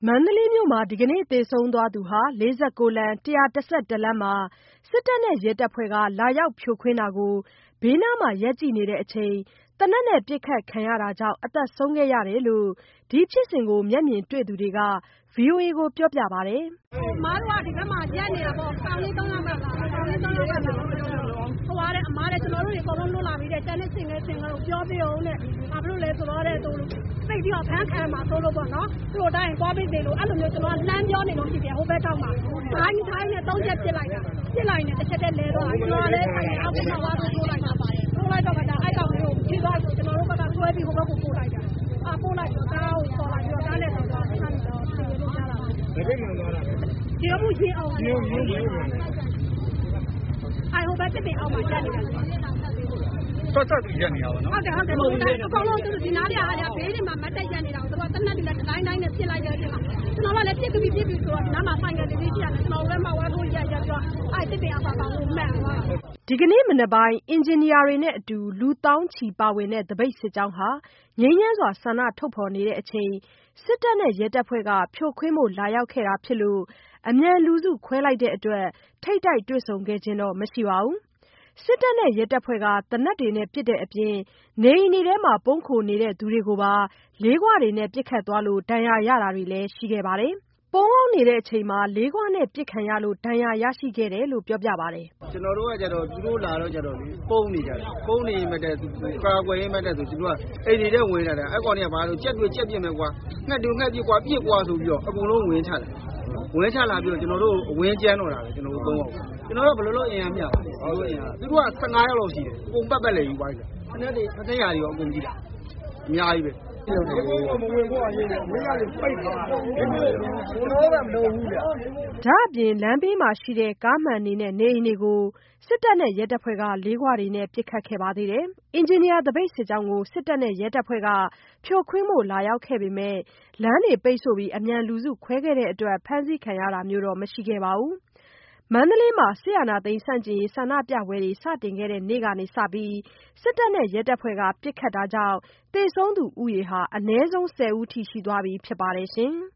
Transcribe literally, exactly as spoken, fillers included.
မန္တလေးမြို့မှာဒီကနေ့သေဆုံးသွားသူဟာ၄၉လမ်း ၁၁၁လမ်းမှာစစ်တပ်နဲ့ရဲတပ်ဖွဲ့ကလာရောက်ဖြိုခွင်းတာကိုဘေးနားမှာရပ်ကြည့်နေတဲ့အချိန်သေနတ်နဲ့ပစ်ခတ်ခံရတာကြောင့်အသက်ဆုံးခဲ့ရတယ်လို့ဒီဖြစ်စဉ်ကိုမျက်မြင်တွေ့သူတွေက ဗွီအိုအေကိုပြောပြပါတယ်။ "အမားတို့ကဒီဘက်မှာရက်နေတာပေါ့။ကောင်လေးသုံးယောက်ကကောင်လေးသုံးယောက်ကဟိုဟာတဲ့အမားတဲ့ကျွန်တော်တို့တွေအကုန်လုံးလွတ်လာပြီတဲ့ကျန်တဲ့စင်ငယ်စင်ငယ်ကိုပြောပြအောင်တဲ့ဘာဖြစ်လို့လဲဆိုတော့တဲ့သူသိပြီးတော့ဖမ်းခံမှာဆိုလို့ပေါ့နော်သူတို့တိုင်းသွားပြီးသေးလို့အဲ့လိုမျိုးကျွန်တော်ကလမ်းပြောနေလို့ဖြစ်တယ်ဟိုဘက်တောက်မှာဒိုင်းတိုင်းနဲ့သုံးချက်ပြစ်လိုက်တာပြစ်လိုက်နေတစ်ချက်တည်းလဲတော့ကျွန်တော်လည်းဆိုင်အောက်ကမှဝါတို့ထိုးလိုက်တာပါတယ်ထိုးလိုက်တော့ကဒါအဲ့ကောင်လေးကိုဖြီးသွားဆိုကျွန်တော်တို့ဘက်ကဆွဲပြီးဟိုဘက်ကိုပို့လိုက်တာအာပို့လိုက်တော့တားကိုပေါ်လိုက်ပြီးတော့တားနဲ့တော့ဆန်းတော့ဖြေလို့ရတာပါဘယ်ဘက်မှသွားတာလဲဒီမှုချင်းအောင်ဒီမှုချင်းအောင်အဲ့ဟိုဘက်တစ်ပင်အောင်မှာကျန်နေတယ်တော့တော့သူရက်နေတာပါနော်ဟုတ်တယ်ဟုတ်တယ်ဟုတ်တယ်အကောင်လုံးသူဒီနားရအားရဘေးတွေမှာမတ်တက်ရက်နေတာဆိုတော့တနက်တွေလည်းတိုင်းတိုင်းနဲ့ပြစ်လိုက်တဲ့အချိန်မှာကျွန်တော်ကလည်းပြစ်ပြီးပြစ်ပြီးဆိုတော့နားမှာဆိုင်ကလေးလေးရှိရတယ်ကျွန်တော်လည်းမဝါထိုးရက်ရက်ပြီးတော့အဲ့တစ်ပင်အပါကောင်ကိုမှန်သွားဒီကနေ့မနက်ပိုင်းအင်ဂျင်နီယာတွေနဲ့အတူလူတောင်းချီပါဝင်တဲ့တပိတ်စစ်ကြောင်းဟာငြိမ်းချမ်းစွာဆန္ဒထုတ်ဖော်နေတဲ့အချိန်စစ်တပ်နဲ့ရဲတပ်ဖွဲ့ကဖြိုခွင်းဖို့လာရောက်ခဲ့တာဖြစ်လို့အမြန်လူစုခွဲလိုက်တဲ့အတွက်ထိပ်တိုက်တွေ့ဆုံခဲ့ခြင်းတော့မရှိပါဘူးစစ်တပ်နဲ့ရဲတပ်ဖွဲ့ကသေနတ်တွေနဲ့ပစ်တဲ့အပြင်နေအိမ်တွေထဲမှာပုန်းခိုနေတဲ့သူတွေကိုပါလေးခွတွေနဲ့ပစ်ခတ်သွားလို့ဒဏ်ရာရတာတွေလည်းရှိခဲ့ပါတယ်။ပုန်းအောင်းနေတဲ့အချိန်မှာလေးခွနဲ့ပစ်ခံရလို့ဒဏ်ရာရရှိခဲ့တယ်လို့ပြောပြပါတယ်။ကျွန်တော်တို့ကကြတော့သူတို့လာတော့ကြတော့လေပုန်းနေကြတယ်။ပုန်းနေမှတဲ့သူကာကွယ်ရေးမှတဲ့သူတို့ကအိမ်တွေထဲဝင်လာတယ်။အဲ့ကောင်တွေကဘာလို့ကြက်တွေကြက်ပြစ်မယ်ကွာ။ငှက်တူငှက်ပြစ်ကွာပြစ်ကွာဆိုပြီးတော့အကုန်လုံးဝင်ချတယ်။ဝင်ချလာပြီးတော့ကျွန်တော်တို့အဝင်းကျန်းတော့တာပဲကျွန်တော်တို့သုံးအောင်ကျွန်တော်တို့ဘယ်လိုလုပ်အင်အားမျှပါလဲ။တို့အင်အားသူတို့ကဆယ့်ငါးယောက်လောက်ရှိတယ်။အကုန်ပတ်ပတ်လေယူသွားတယ်။ခဏတည်းအထက်ရာတွေရောအကုန်ကြည့်တာ။အများကြီးပဲ။ဒီကိုမဝင်ဖို့အရေးနဲ့မင်းကလေပိတ်သွားတယ်။ဘယ်လိုမှမလုပ်ဘူးဗျာ။ဒါအပြင်လမ်းဘေးမှာရှိတဲ့ကားမှန်နေတဲ့နေအိမ်တွေကိုစစ်တပ်နဲ့ရဲတပ်ဖွဲ့ကလေးခွတွေနဲ့ပစ်ခတ်ခဲ့ပါသေးတယ်။အင်ဂျင်နီယာတပိတ်စစ်ကြောင်းကိုစစ်တပ်နဲ့ရဲတပ်ဖွဲ့ကဖြိုခွင်းဖို့လာရောက်ခဲ့ပေမဲ့လမ်းတွေပိတ်ဆို့ပြီးအမြန်လူစုခွဲခဲ့တဲ့အတွက်ဖမ်းဆီးခံရတာမျိုးတော့မရှိခဲ့ပါဘူး။မန္တလေးမှာစစ်အာဏာသိမ်းဆန့်ကျင်ရေးဆန္ဒပြပွဲတွေစတင်ခဲ့တဲ့နေ့ကစပြီးစစ်တပ်နဲ့ရဲတပ်ဖွဲ့ကပစ်ခတ်တာကြောင့်သေဆုံးသူဦးရေဟာအနည်းဆုံးဆယ်ဦးထိရှိသွားပြီဖြစ်ပါတယ်ရှင်။